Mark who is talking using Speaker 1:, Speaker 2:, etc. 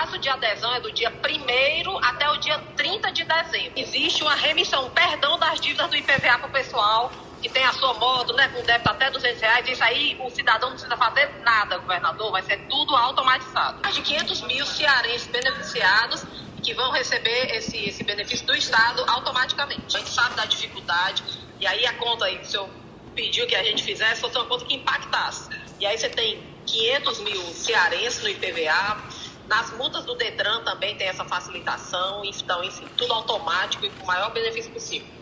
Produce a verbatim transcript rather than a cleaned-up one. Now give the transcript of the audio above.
Speaker 1: prazo de adesão é do dia primeiro até o dia trinta de dezembro. Existe uma remissão, um perdão das dívidas do I P V A para o pessoal que tem a sua moto, né, com débito até duzentos reais. Isso aí o cidadão não precisa fazer nada, governador, vai ser tudo automatizado. Mais de quinhentos mil cearenses beneficiados que vão receber esse, esse benefício do Estado automaticamente. A gente sabe da dificuldade, e aí a conta aí que o senhor pediu que a gente fizesse fosse uma conta que impactasse. E aí você tem quinhentos mil cearenses no I P V A, nas multas do Detran também tem essa facilitação, então, enfim, tudo automático e com o maior benefício possível.